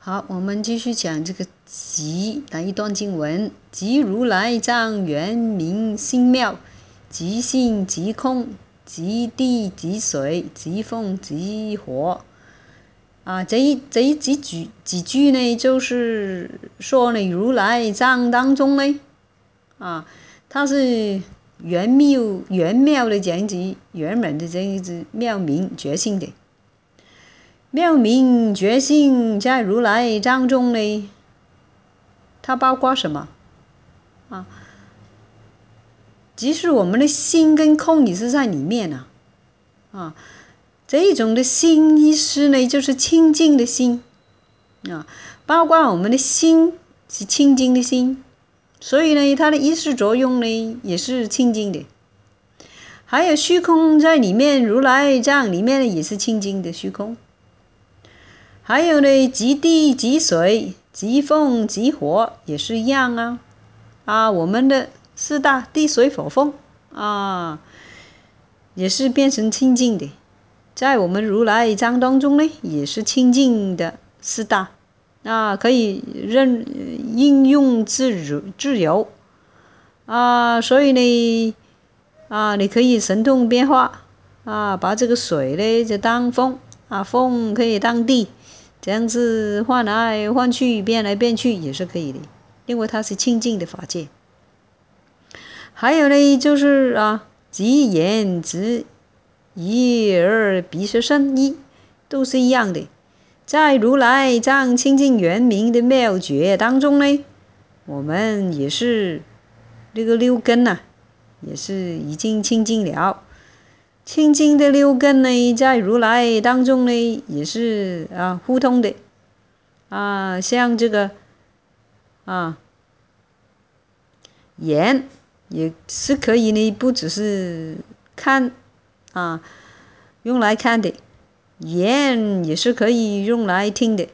好，我们继续讲这个即那一段经文：即如来藏圆明心妙，即性即空，即地即水，即风即火。这几句呢，就是说呢，如来藏当中呢，它是圆妙的讲解，圆满的讲解妙明觉性的。妙明觉性在如来藏中呢，它包括什么？即使我们的心跟空也是在里面这一种的心意识呢，就是清净的心包括我们的心是清净的心，所以呢，它的意识作用呢也是清净的。还有虚空在里面，如来藏里面呢也是清净的虚空。还有呢，即地即水即风即火也是一样我们的四大地水火风也是变成清净的，在我们如来藏当中呢，也是清净的四大可以应用自由所以呢你可以神通变化把这个水呢就当风风可以当地，这样子换来换去变来变去也是可以的，因为它是清净的法界。还有呢就是即言即一而彼是生一，都是一样的。在如来藏清净圆明的妙觉当中呢，我们也是这个六根也是已经清净了。清净的六根呢，在如来当中呢，也是互通的像这个眼也是可以呢，不只是看用来看的，眼也是可以用来听的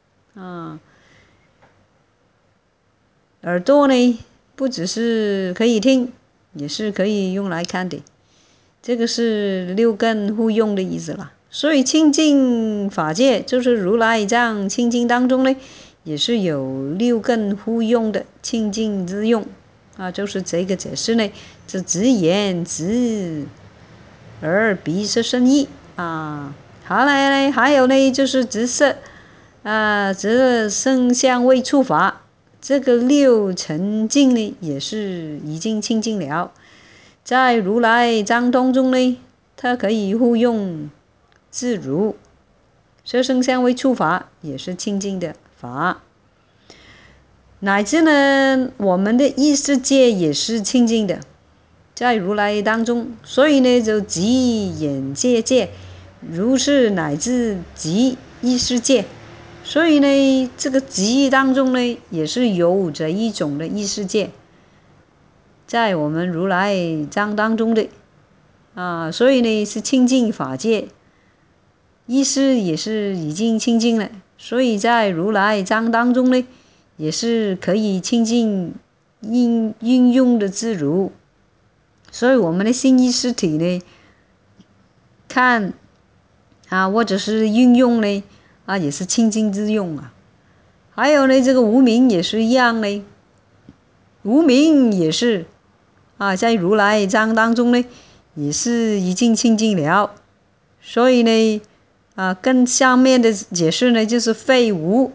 耳朵呢，不只是可以听，也是可以用来看的。这个是六根互用的意思了。所以清净法界就是如来藏清净当中呢，也是有六根互用的清净之用就是这个解释呢，这直言直而彼是生意好来呢，还有呢就是直色直声香味触法，这个六尘境呢也是已经清净了。在如来藏当中呢，它可以互用自如，色声香味触法也是清净的法，乃至呢我们的意识界也是清净的，在如来当中，所以呢就即眼界界，如是乃至即意识界，所以呢这个即当中呢也是有着一种的意识界，在我们如来藏当中的所以呢是清净法界，意识也是已经清净了，所以在如来藏当中呢也是可以清净应用的自如。所以我们的心意识体呢看或者是运用呢也是清净之用还有呢这个无明也是一样呢，无明也是在如来藏当中呢也是已经清净了，所以呢跟下面的解释呢就是非无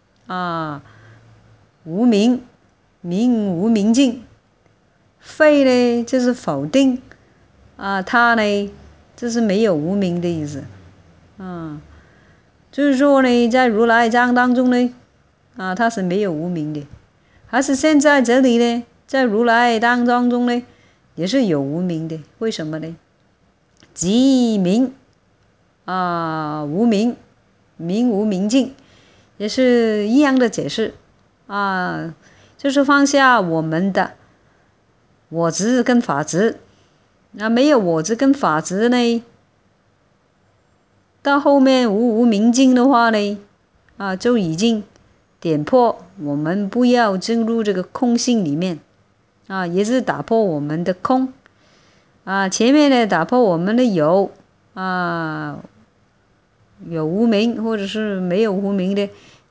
无明，明无明尽，非呢就是否定它呢就是没有无明的意思就是说呢在如来藏当中呢它是没有无明的，还是现在这里呢在如来当中呢也是有无明的，为什么呢？即明无明，明无明尽，也是一样的解释就是放下我们的我执跟法执没有我执跟法执呢，到后面无明尽的话呢就已经点破我们不要进入这个空性里面也是打破我们的空前面呢打破我们的有有无明或者是没有无明的，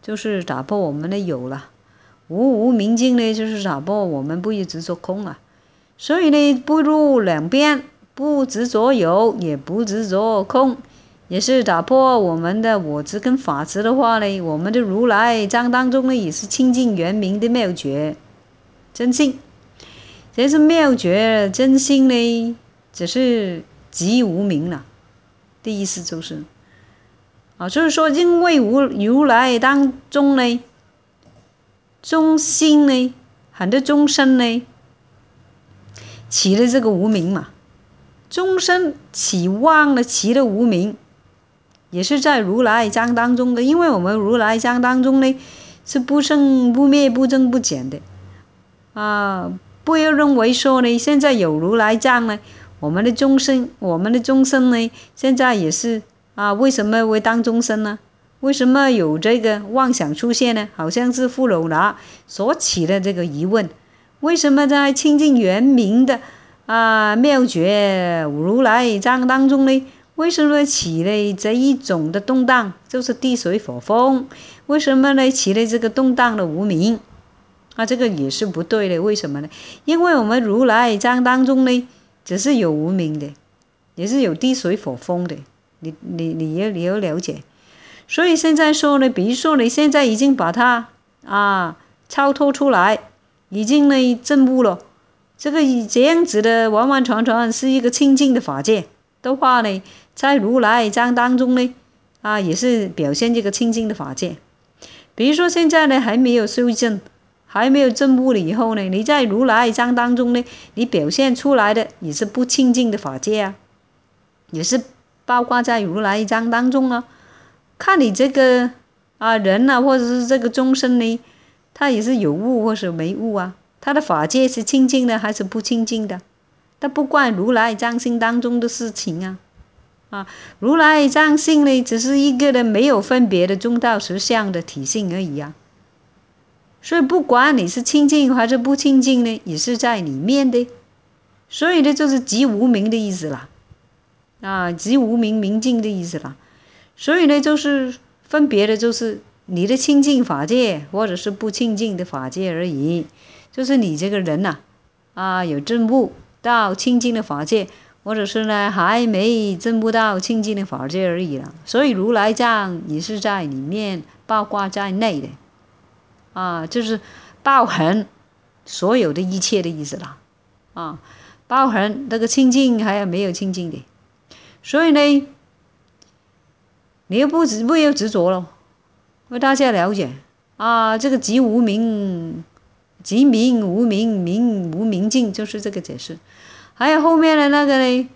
就是打破我们的有了。无明尽呢，就是打破我们不执着空啊。所以呢，不入两边，不执着有，也不执着空，也是打破我们的我执跟法执的话呢，我们的如来藏当中呢，也是清净圆明的妙觉真性。这是妙觉真性呢，只是即无明了的意思，就是就是说，因为如来当中呢，中心呢，很多众生呢，起了这个无明嘛，众生起妄了，起了无明，也是在如来藏当中的。因为我们如来藏当中呢，是不生不灭、不增不减的不要认为说呢，现在有如来藏呢，我们的众生呢，现在也是为什么会当众生呢？为什么有这个妄想出现呢？好像是富楼那所起的这个疑问。为什么在清净圆明的妙觉如来藏当中呢？为什么起了这一种的动荡？就是地水火风。为什么呢？起了这个动荡的无明？这个也是不对的。为什么呢？因为我们如来藏当中呢，只是有无明的，也是有地水火风的。你要了解。所以现在说呢，比如说你现在已经把它超脱出来，已经呢证悟了，这样子的完完全全是一个清净的法界的话呢，在如来藏当中呢也是表现这个清净的法界。比如说现在呢还没有修正，还没有证悟了以后呢，你在如来藏当中呢，你表现出来的也是不清净的法界也是包括在如来藏当中看你这个人或者是这个众生呢，他也是有悟或是没悟他的法界是清净的还是不清净的，他不关如来藏性当中的事情如来藏性呢，只是一个的没有分别的中道实相的体性而已所以不管你是清净还是不清净呢，也是在里面的。所以呢，就是即无明的意思啦即无明明净的意思啦。所以呢，就是分别的就是你的清净法界或者是不清净的法界而已。就是你这个人有证悟到清净的法界，或者是呢还没证悟到清净的法界而已了。所以如来藏也是在里面包括在内的就是包含所有的一切的意思啦包含那个清净还有没有清净的。所以呢，你又不要执着了，为大家了解这个即无明，即明无明，明无明尽，就是这个解释。还有后面的那个呢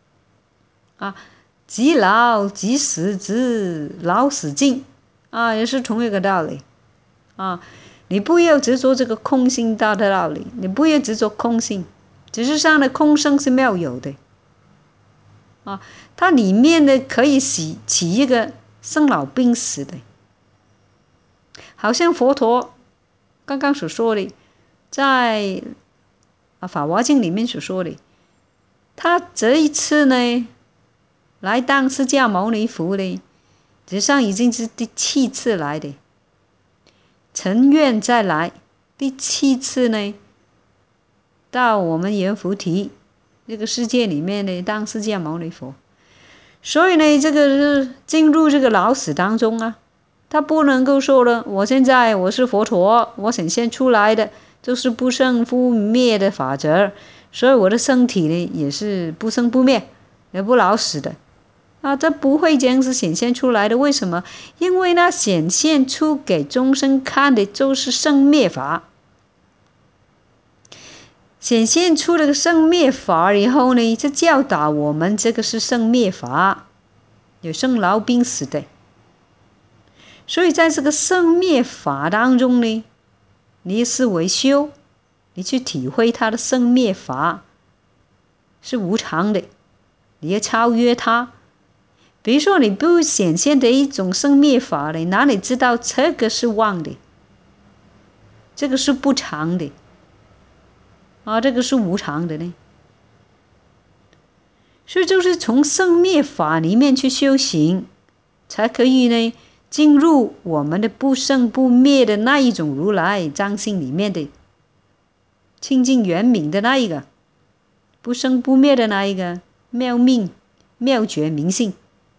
即老即死，即老死尽也是同一个道理你不要执着这个空性大的道理，你不要执着空性，只是上的空性是妙有的它里面呢可以起一个生老病死的，好像佛陀刚刚所说的，在法华经里面所说的，他这一次呢来当释迦牟尼佛呢，实际上已经是第7次来的，成愿再来第7次呢，到我们阎浮提这个世界里面呢当释迦牟尼佛。所以呢，这个是进入这个老死当中他不能够说了，我现在我是佛陀，我显现出来的就是不生不灭的法则，所以我的身体呢也是不生不灭，也不老死的这不会这样子显现出来的。为什么？因为那显现出给众生看的就是生灭法，显现出了个生灭法以后呢，就教导我们这个是生灭法，有生老病死的。所以在这个生灭法当中呢，你是为修，你去体会它的生灭法是无常的，你要超越它。比如说你不显现的一种生灭法呢，哪里知道这个是妄的，这个是不常的这个是无常的呢？所以就是从生灭法里面去修行，才可以呢进入我们的不生不灭的那一种如来藏性里面的清净圆明的那一个不生不灭的那一个妙命妙觉明性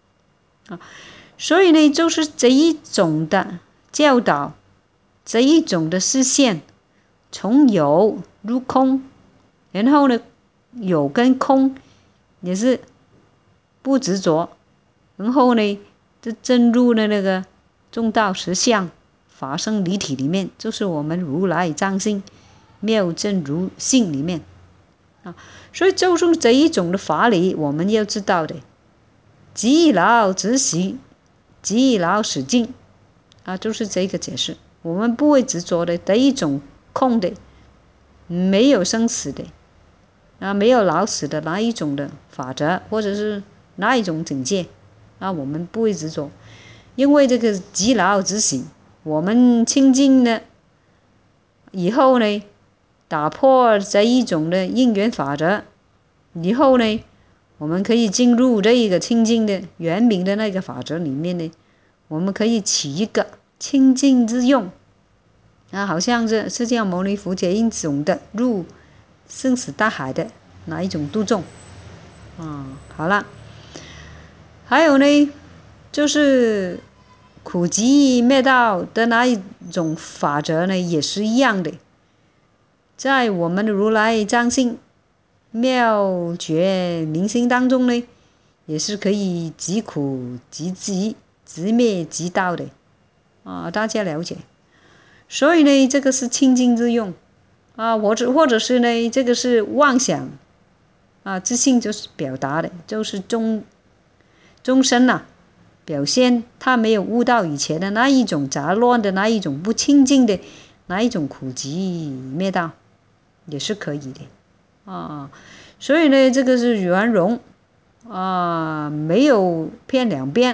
所以呢，就是这一种的教导，这一种的视线，从有入空，然后呢，有跟空也是不执着，然后呢，就进入了那个中道实相法身离体里面，就是我们如来藏性妙真如性里面所以就是这一种的法理，我们要知道的，即劳执行。即劳使尽就是这个解释。我们不会执着的一种空的，没有生死的没有老死的那一种的法则，或者是那一种境界我们不会执着，因为这个即劳执行，我们清净了以后呢，打破这一种的因缘法则以后呢，我们可以进入这一个清净的圆明的那个法则里面呢，我们可以起一个清净之用好像是释迦牟尼佛这一种的入生死大海的哪一种度众好了，还有呢，就是苦集灭道的那一种法则呢，也是一样的，在我们的如来藏性妙觉明心当中呢，也是可以即苦即集即灭即道的大家了解。所以呢，这个是清净之用或者是呢，这个是妄想自性就是表达的，就是终身表现他没有悟到以前的那一种杂乱的那一种不清净的那一种苦集灭道，也是可以的所以呢，这个是圆融没有偏两边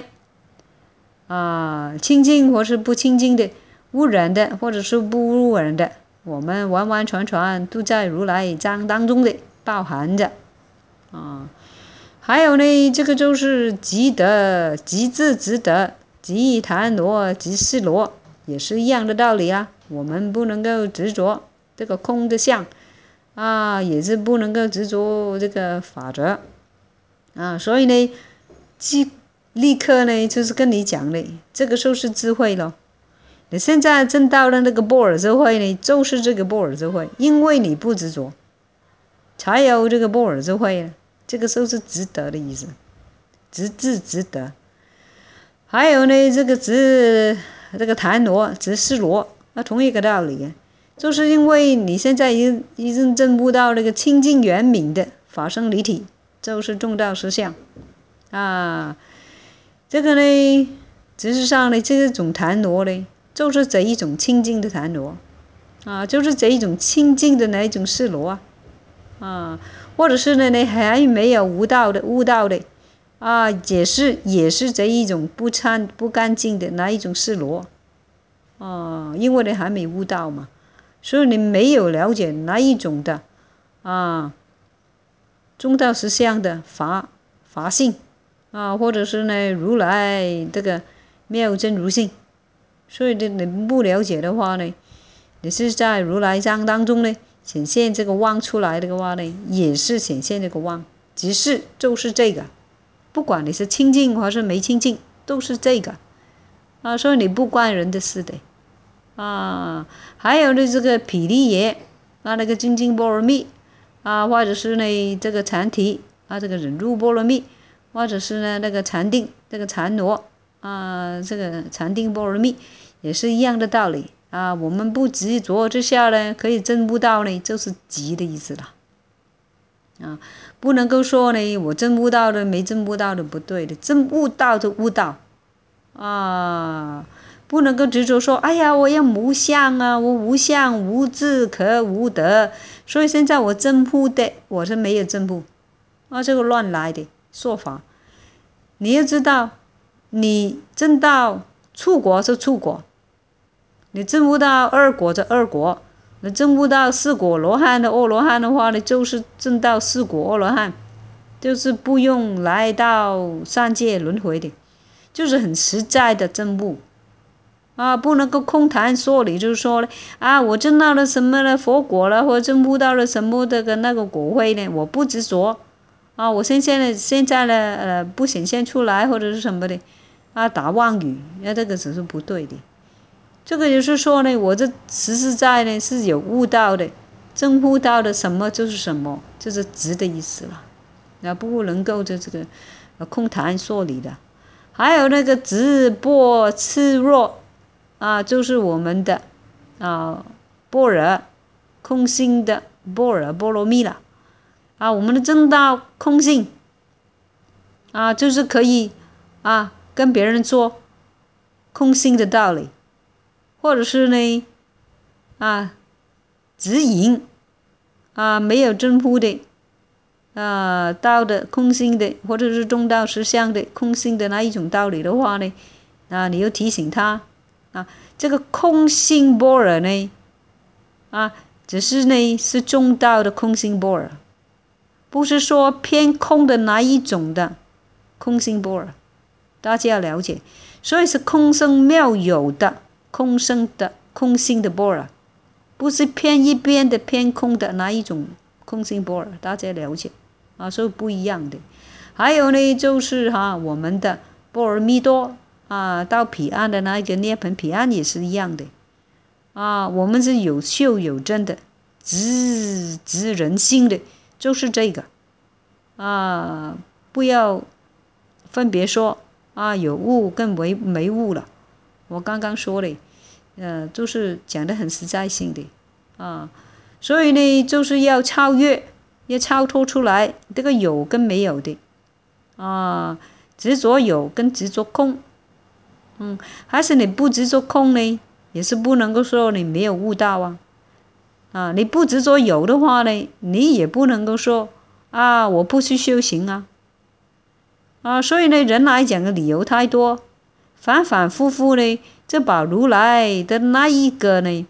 清净或是不清净的，污染的或者是不污染的，我们完完全全都在如来藏当中的包含着还有呢，这个就是即得即自即得即檀罗即是罗，也是一样的道理我们不能够执着这个空的相也是不能够执着这个法则所以呢，立刻呢就是跟你讲的，这个就是智慧了。你现在证到的那个般若智慧呢，就是这个般若智慧，因为你不执着，才有这个般若智慧这个就是值得的意思，直至值得。还有呢，这个檀罗、直视罗，同一个道理就是因为你现在已经证悟到那个清净圆明的法身离体，就是中道实相这个呢，事实上呢，这种檀罗呢，就是这一种清净的檀罗就是这一种清净的那一种视罗或者是呢，你还没有悟道的也是这一种不干净的那一种视罗因为你还没悟道嘛，所以你没有了解那一种的中道实相的法性或者是呢如来这个妙真如性，所以你不了解的话呢，你是在如来藏当中呢显现这个妄出来的话呢，也是显现这个妄，只是就是这个，不管你是清净还是没清净，都是这个所以你不关人的事的还有呢这个毗梨耶那个精进波罗蜜或者是呢这个禅提这个忍辱波罗蜜，或者是呢那个禅定这个禅罗这个禅定波罗蜜，也是一样的道理我们不执着之下呢，可以证悟到呢，就是集的意思了不能够说呢我证悟到的没证悟到的不对的，证悟到就悟到不能够执着说哎呀我要无相我无相无智可无得，所以现在我证悟的我是没有证悟这个乱来的说法。你要知道你证到初果是初果，你证悟到二果是二果，你证悟到四果罗汉的阿罗汉的话呢，就是证到四果阿罗汉，就是不用来到三界轮回的，就是很实在的证悟不能够空谈说理，就是说呢，我证到了什么的佛果了，或者证悟到了什么的那个果位呢？我不执着，我现在呢，不显现出来或者是什么的，打妄语，这个只是不对的。这个就是说呢，我这实实在呢是有悟到的，证悟到的什么就是什么，就是直的意思了，不能够这个空谈说理的。还有那个直波炽弱。就是我们的般若空性的般若波罗蜜了我们的正道空性就是可以跟别人说空性的道理，或者是呢指引没有证悟的道的空性的，或者是中道实相的空性的那一种道理的话呢，你又提醒他这个空性般若呢只是呢是中道的空性般若，不是说偏空的那一种的空性般若，大家要了解。所以是空生妙有的空生的空性的般若，不是偏一边的偏空的那一种空性般若，大家了解所以不一样的。还有呢就是我们的波罗蜜多到彼岸的那一个涅槃彼岸也是一样的我们是有秀有真的直人心的，就是这个不要分别说有悟跟没悟了。我刚刚说了就是讲得很实在性的所以呢就是要超越，要超脱出来这个有跟没有的执着有跟执着空还是你不执着空呢，也是不能够说你没有悟到你不执着有的话呢，你也不能够说我不去修行所以呢人来讲的理由太多，反反复复呢就把如来的那一个呢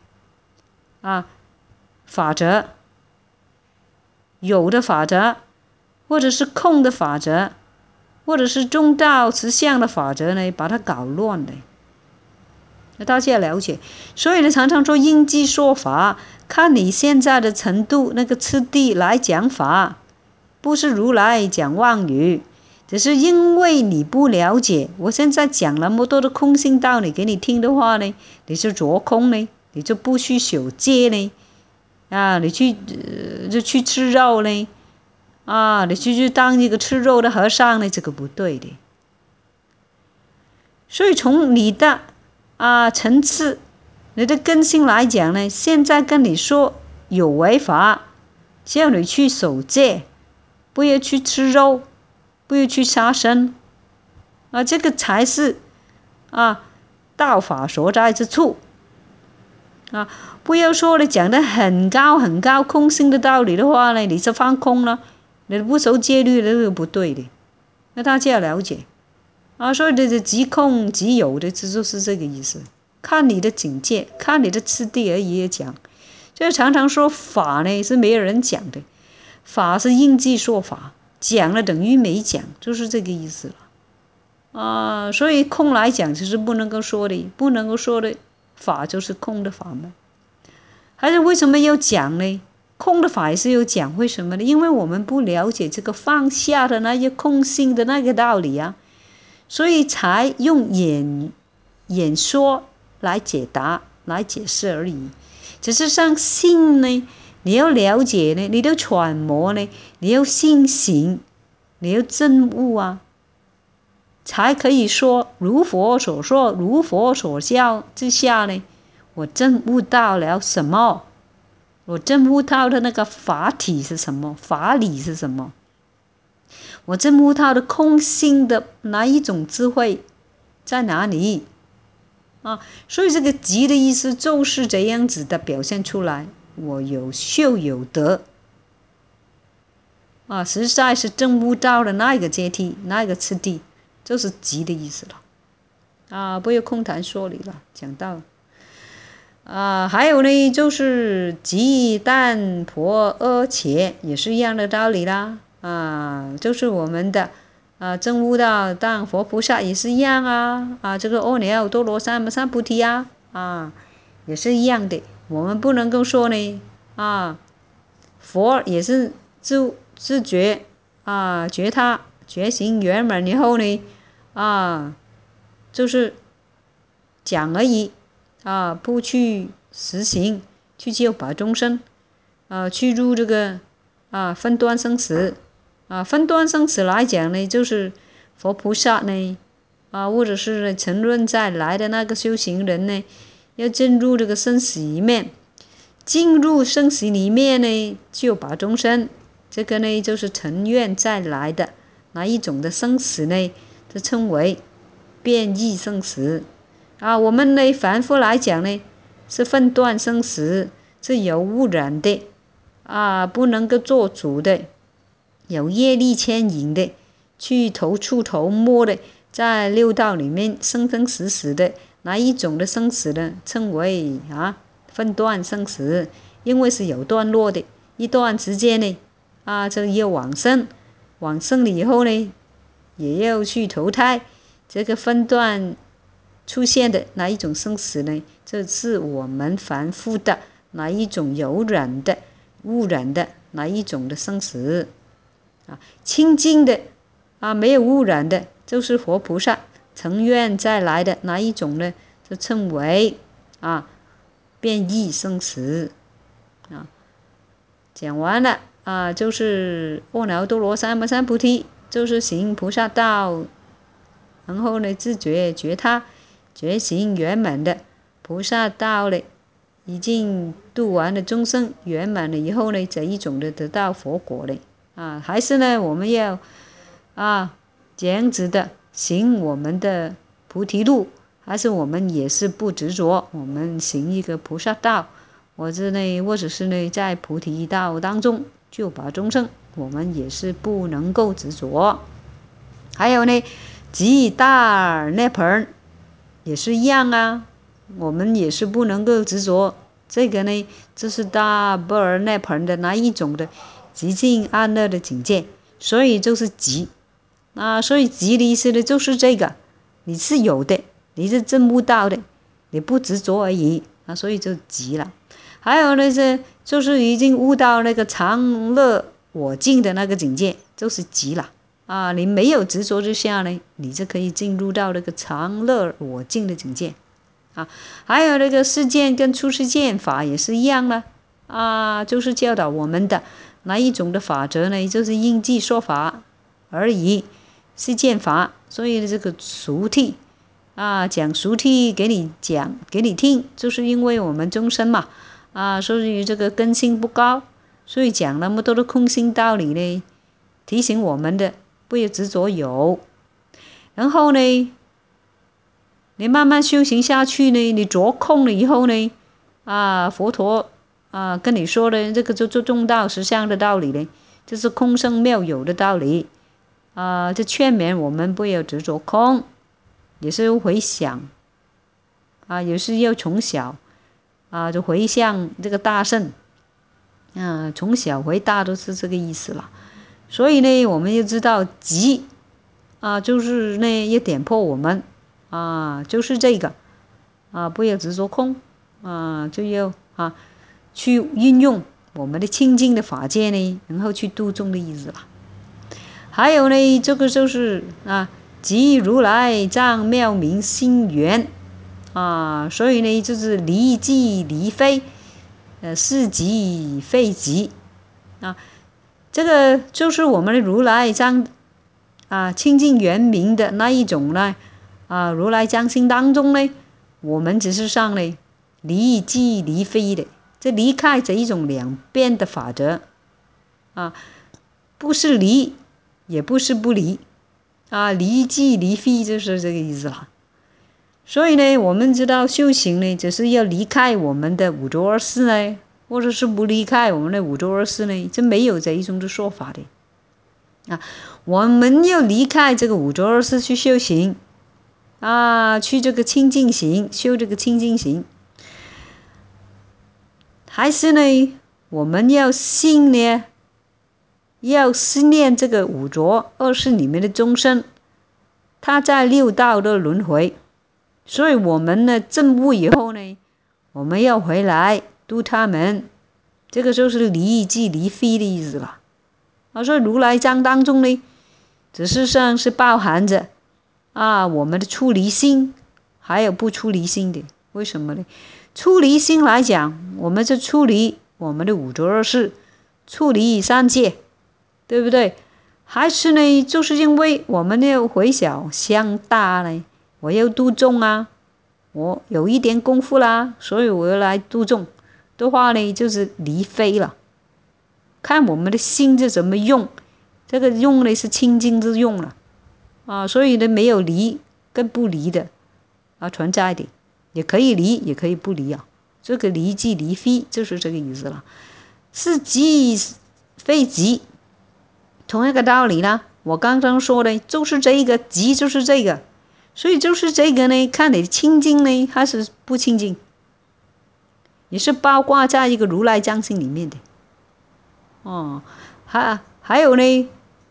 法则，有的法则，或者是空的法则，或者是中道实相的法则呢，把它搞乱了。大家要了解，所以呢，常常说应机说法，看你现在的程度，那个次第来讲法，不是如来讲妄语，只是因为你不了解。我现在讲那么多的空性道理给你听的话呢，你就着空呢，你就不去守戒呢，你就去吃肉呢，你去当一个吃肉的和尚呢，这个不对的。所以从你的层次，你的根性来讲呢，现在跟你说有违法，叫你去守戒，不要去吃肉，不要去杀生这个才是道法所在之处不要说你讲得很高很高空性的道理的话呢，你就放空了，你不守戒律那个不对的，那大家要了解所以这即空即有的，这就是这个意思。看你的境界，看你的次第而已讲。就常常说法呢是没有人讲的，法是应机说法，讲了等于没讲，就是这个意思了所以空来讲就是不能够说的，不能够说的法就是空的法门。还是为什么要讲呢？空的法也是有讲，为什么呢？因为我们不了解这个放下的那些空性的那个道理所以才用演说来解答来解释而已。只是上信呢，你要了解呢，你要揣摩呢，你要信行，你要证悟才可以说如佛所说如佛所教之下呢，我证悟到了什么，我证悟到的那个法体是什么，法理是什么，我证悟到的空性的哪一种智慧在哪里所以这个极的意思就是这样子的表现出来，我有秀有德实在是证悟到了那一个阶梯，那一个次第，就是极的意思了不要空谈说理了，讲到还有呢就是极但婆阿且也是一样的道理啦就是我们的证悟到当佛菩萨也是一样这个阿耨多罗三藐三菩提也是一样的。我们不能够说呢佛也是自觉觉他觉醒圆满以后呢就是讲而已不去实行，去救拔众生去入这个分段生死分段生死来讲呢，就是佛菩萨呢或者是沉沦再来的那个修行人呢，要进入这个生死里面，进入生死里面呢，救拔众生，这个呢就是成愿再来的那一种的生死呢，就称为变异生死我们呢凡夫来讲呢，是分段生死，是有污染的不能够做主的，有业力牵引的，去头触头摸的，在六道里面生生死死的那一种的生死呢，称为分段生死，因为是有段落的，一段时间呢就要往生，往生了以后呢，也要去投胎，这个分段出现的那一种生死呢，这是我们凡夫的那一种有染的污染的那一种的生死清净的没有污染的，就是佛菩萨成愿再来的那一种呢，就称为变异生死讲完了就是阿耨多罗三藐三菩提，就是行菩萨道，然后呢自觉觉他觉醒圆满的菩萨道了，已经度完了众生圆满了以后呢，这一种的得到佛果了还是呢我们要这样子的行我们的菩提路，还是我们也是不执着，我们行一个菩萨道，或者是呢在菩提道当中救拔众生，我们也是不能够执着。还有呢即大涅槃也是一样我们也是不能够执着，这个呢这是大般若涅槃的那一种的极尽安乐的境界，所以就是极所以极的意思呢就是这个你是有的，你是证悟到的，你不执着而已所以就极了。还有呢就是已经悟到那个常乐我净的那个境界，就是极了你没有执着之下呢，你就可以进入到那个常乐我净的境界还有那个世间跟出世间法也是一样的就是教导我们的哪一种的法则呢，就是应机说法而已，世间法。所以这个俗谛讲俗谛给你讲给你听，就是因为我们众生嘛所以这个根性不高，所以讲那么多的空性道理呢，提醒我们的不要执着有。然后呢你慢慢修行下去呢，你着空了以后呢佛陀跟你说的这个就中道实相的道理呢，就是空生妙有的道理就劝勉我们不要执着空，也是回想也是要从小就回向这个大圣从小回大都是这个意思了。所以呢我们要知道极就是呢要点破我们就是这个不要执着空就要去运用我们的清净的法界呢，然后去度众的意思了。还有呢这个就是即如来藏妙明心源所以呢就是离即离非是即非即这个就是我们的如来藏清净圆明的那一种呢如来藏心当中呢，我们只是上呢离即离非的，这离开这一种两边的法则不是离也不是不离离即离非就是这个意思了。所以呢我们知道修行呢只是要离开我们的五浊恶世呢，或者是不离开我们的五浊恶世呢，这没有这一种的说法的我们要离开这个五浊恶世去修行去这个清净行，修这个清净行。还是呢我们要心呢要思念这个五浊恶世里面的众生，他在六道的轮回，所以我们呢证悟以后呢，我们要回来度他们，这个就是离即离非的意思了。所以如来藏当中呢，只是上是包含着我们的出离心，还有不出离心的。为什么呢？出离心来讲，我们是出离我们的五浊恶世，出离三界，对不对？还是呢，就是因为我们的回小向大呢，我要度众啊，我有一点功夫啦，所以我要来度众的话呢，就是离非了。看我们的心是怎么用，这个用呢是清净之用了所以呢没有离跟不离的存在的，也可以离也可以不离这个离即离非就是这个意思了，是即非即，同一个道理啦。我刚刚说的就是这个，即就是这个，所以就是这个呢，看你清净呢还是不清净，也是包括在一个如来藏性里面的还有呢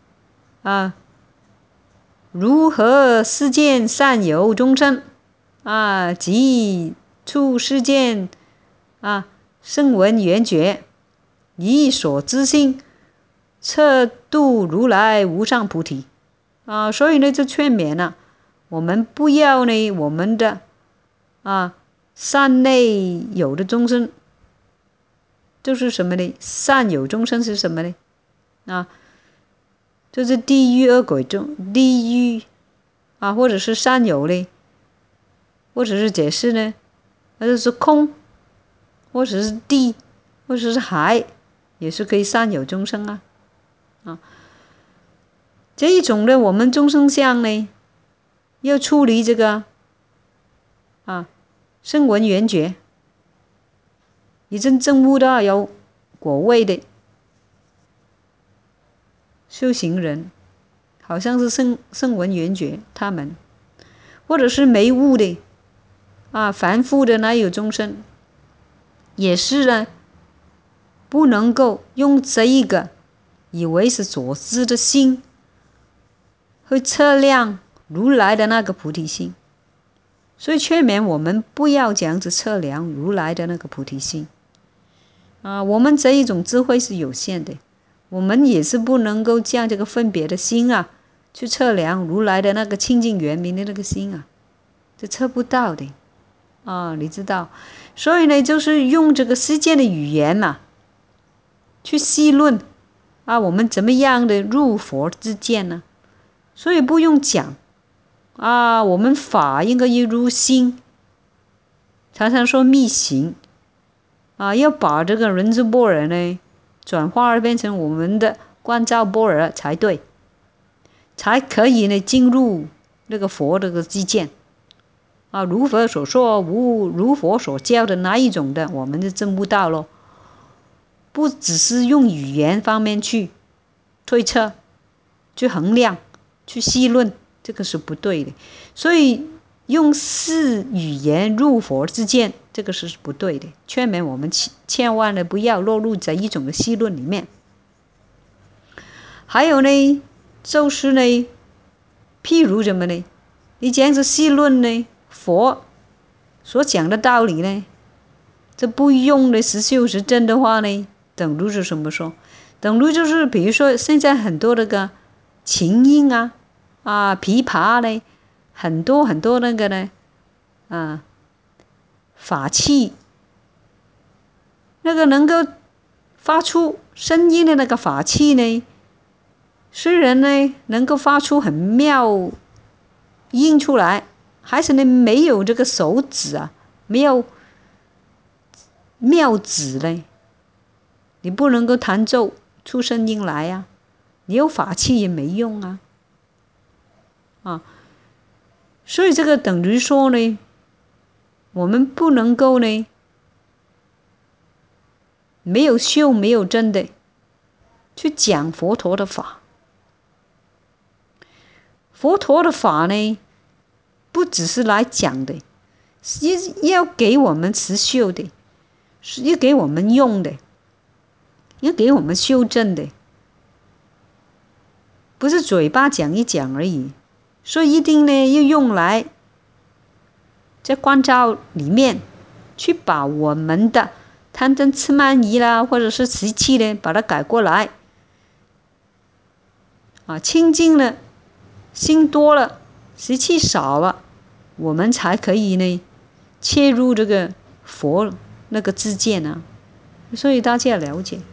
如何世间善有众生即处世间声闻缘觉，以所知心测度如来无上菩提所以呢就劝勉我们不要呢我们的善内有的众生，就是什么呢？善有众生是什么呢？就是地狱恶鬼中，地狱或者是善有呢，或者是解释呢，那就是空，或者是地，或者是海，也是可以善有众生这一种呢，我们众生相呢，要处理这个声闻缘觉，已经证悟到有果位的修行人，好像是声闻缘觉他们，或者是没悟的凡夫的那有众生，也是呢，不能够用这一个以为是所知的心去测量如来的那个菩提心，所以劝勉我们不要这样子测量如来的那个菩提心我们这一种智慧是有限的，我们也是不能够将这个分别的心去测量如来的那个清净圆明的那个心这测不到的你知道，所以呢就是用这个世间的语言去细论我们怎么样的入佛之见呢？所以不用讲我们法应该要入心，常常说密行要把这个人之般若呢转化变成我们的观照般若才对，才可以呢进入那个佛的知见如佛所说如佛所教的那一种的，我们就证不到咯。不只是用语言方面去推测、去衡量、去细论，这个是不对的。所以用视语言入佛之见，这个是不对的。劝勉我们千万的不要落入这一种的细论里面。还有呢，就是呢，譬如什么呢？你这样子细论呢，佛所讲的道理呢，这不用的实修实证的话呢，等于是什么说？等于就是比如说现在很多那个琴音琵琶呢，很多很多那个呢法器，那个能够发出声音的那个法器呢，虽然呢能够发出很妙音出来，还是呢没有这个手指没有妙指呢，你不能够弹奏出声音来你有法器也没用所以这个等于说呢，我们不能够呢没有修没有证的去讲佛陀的法。佛陀的法呢，不只是来讲的，是要给我们持修的，是要给我们用的，要给我们修正的不是嘴巴讲一讲而已，所以一定呢要用来在观照里面去把我们的贪嗔痴慢疑啦，或者是习气呢，把它改过来清净了，心多了，习气少了，我们才可以呢切入这个佛那个知见啊。所以大家了解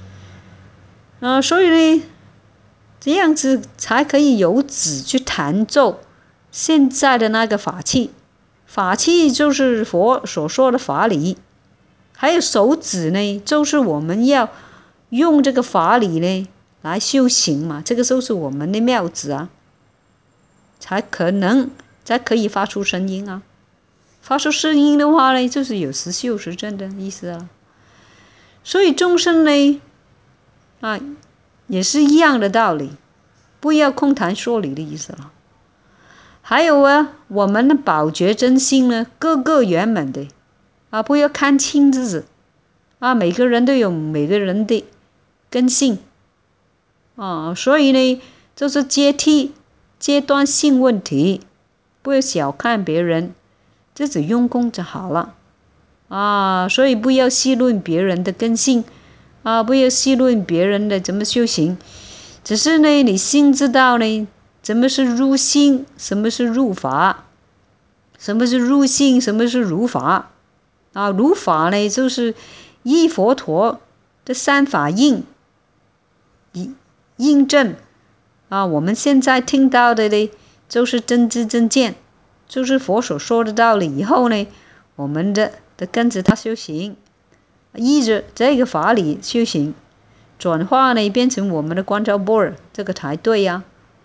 所以呢这样子才可以由止去弹奏现在的那个法器。法器就是佛所说的法理，还有手指呢，就是我们要用这个法理呢来修行嘛，这个就是我们的妙子啊，才可以发出声音啊。发出声音的话呢，就是有实修实证的意思啊。所以众生呢也是一样的道理，不要空谈说理的意思了。还有我们的宝觉真心呢，个个圆满的不要看轻自己每个人都有每个人的根性所以呢就是阶段性问题，不要小看别人，自己用功就好了所以不要戏论别人的根性不要戏论别人的怎么修行，只是呢你心知道呢什么是入心，什么是入法，什么是入心，什么是入法入法呢就是依佛陀的三法印证我们现在听到的呢就是真知真见，就是佛所说的道理。以后呢我们的跟着他修行，依着这个法理修行，转化呢变成我们的观照般若，这个才对呀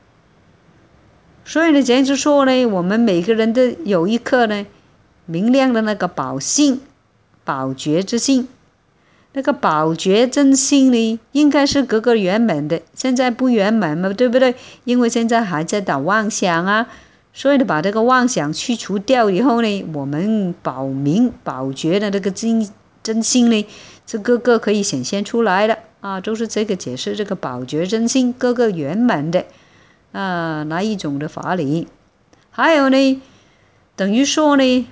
所以呢这样子说呢，我们每个人都有一颗呢明亮的那个宝性，宝觉之心。那个宝觉真心呢应该是个个圆满的，现在不圆满嘛，对不对？因为现在还在打妄想所以把这个妄想去除掉以后呢，我们宝觉的那个真心呢是个个可以显现出来的就是这个解释这个宝觉真心个个圆满的哪一种的法理。还有呢等于说呢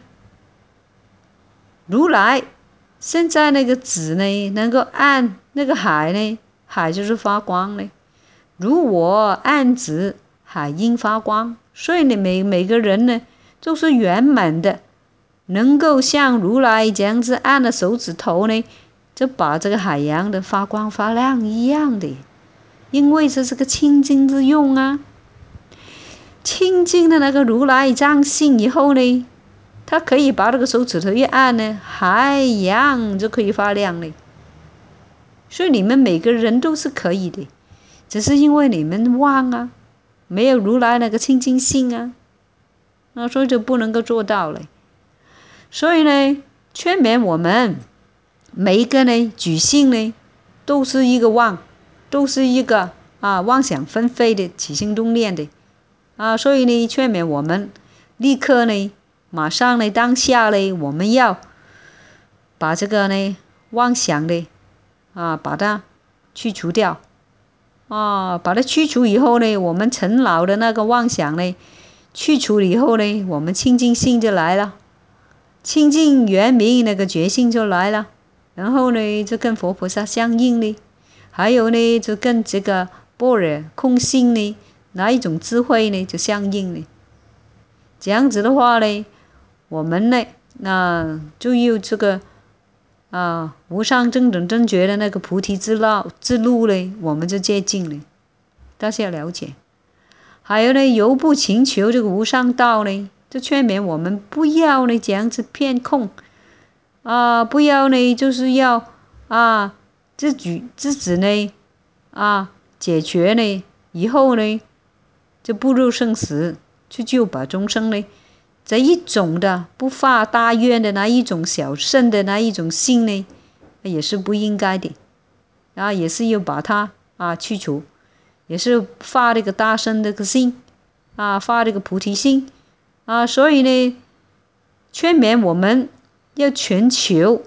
如来现在那个指呢能够按那个海呢，海就是发光呢，如我按指，海应发光。所以你每个人呢都是圆满的，能够像如来这样子按了手指头呢，就把这个海洋的发光发亮一样的。因为这是个清净之用清净的那个如来藏性以后呢，他可以把这个手指头一按呢，海洋就可以发亮了。所以你们每个人都是可以的，只是因为你们忘没有如来那个清净性所以就不能够做到了。所以呢劝勉我们每一个呢举心呢都是一个妄，都是一个妄想纷飞的起心动念的所以呢劝勉我们立刻呢马上呢当下呢我们要把这个呢妄想的把它去除掉把它去除以后呢，我们陈老的那个妄想呢去除以后呢，我们清净心就来了，清净圆明那个觉性就来了，然后呢就跟佛菩萨相应呢，还有呢就跟这个般若空性呢哪一种智慧呢就相应呢。这样子的话呢，我们呢就有这个无上正等正觉的那个菩提之路呢，我们就接近了。大家了解。还有呢犹不勤求这个无上道呢，就劝勉我们不要呢这样子偏空不要呢就是要自己呢解决呢以后呢就步入生死，去救拔众生呢，这一种的不发大愿的那一种小圣的那一种心呢，也是不应该的也是要把它去除，也是发这个大圣这个心发这个菩提心所以呢劝勉我们要勤求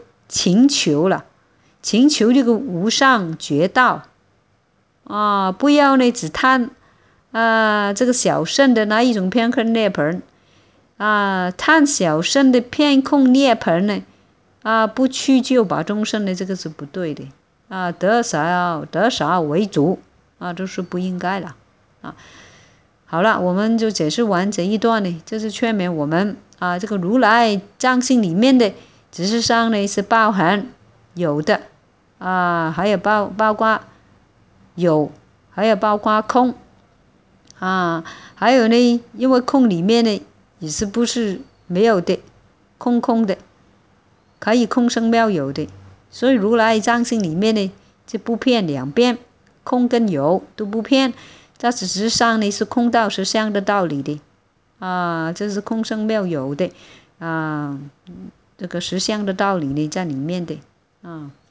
这个无上觉道不要呢只贪这个小圣的那一种片刻涅槃叹小圣的片空涅槃呢不屈就把众生的，这个是不对的得少为主这是不应该的好了，我们就解释完这一段呢，这是劝勉我们这个如来藏性里面的知识上呢是包含有的还有包括有，还有包括空还有呢，因为空里面呢也是不是没有的，空的，可以空生妙有的，所以如来藏性里面呢就不骗两边，空跟有都不骗，在事实上呢是空道实相的道理的这是空生妙有的这个实相的道理呢在里面的